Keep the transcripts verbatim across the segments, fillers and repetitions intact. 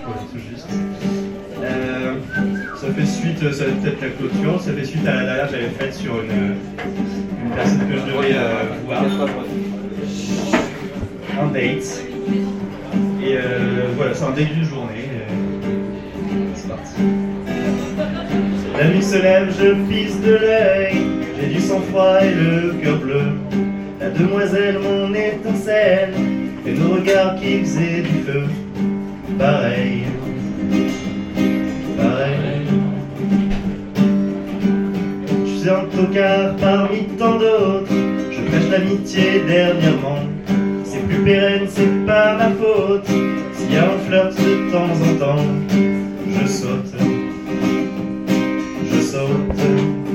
Ouais, tout juste. Euh, ça fait suite, ça va peut-être la clôture, ça fait suite à la dernière que j'avais faite sur une, une personne que je devais euh, voir en date. Et euh, voilà, c'est un date d'une journée. C'est parti. La nuit se lève, je pisse de l'œil, j'ai du sang-froid et le cœur bleu. La demoiselle, mon étincelle, et nos regards qui faisaient du feu. Pareil, pareil. Je suis un tocard parmi tant d'autres, je prêche l'amitié dernièrement. C'est plus pérenne, c'est pas ma faute, s'il y a un flirt de temps en temps, je saute, je saute.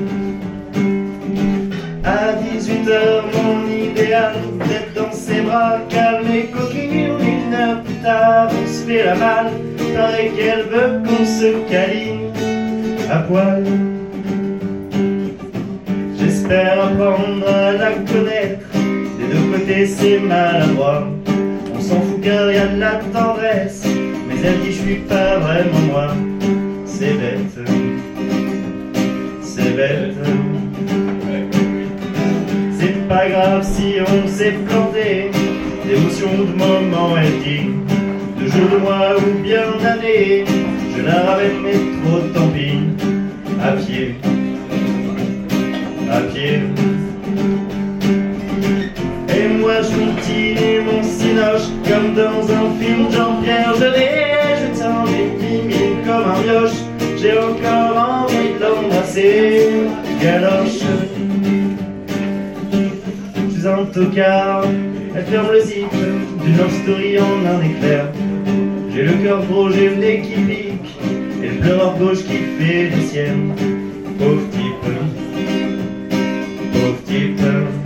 À dix-huit heures, mon idéal, d'être dans ses bras, calme et coquille. Une heure plus tard, on se fait la malle, paraît qu'elle veut qu'on se câline à poil. J'espère apprendre à la connaître, des deux côtés c'est maladroit. On s'en fout car y a de la tendresse, mais elle dit je suis pas vraiment moi. C'est bête, c'est bête. C'est pas grave si on s'est planté, d'émotion, de moment elle dit, de jours, de mois ou bien d'années, je la ramène mais trop tant pis, à pied, à pied. Et moi je continue mon cinoche, comme dans un film Jean-Pierre Jeunet, je tiens mes mimiques comme un mioche, j'ai encore envie de l'embrasser, galoche. Je suis un tocard, elle ferme le zip d'une love story en un éclair. J'ai le cœur gros, j'ai le nez qui pique, et le pleureur gauche qui fait des siennes. Pauvre type, pauvre type.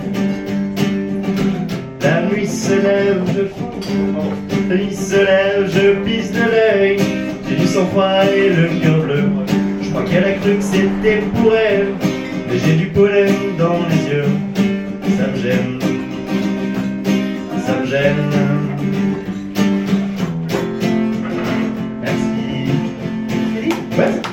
La nuit se lève, je La nuit se lève, je pisse de l'œil, j'ai du sang-froid et le cœur bleu. Je crois qu'elle a cru que c'était pour elle, mais j'ai du pollen dans les yeux. Ça me gêne, ça me gêne. Merci. Ouais.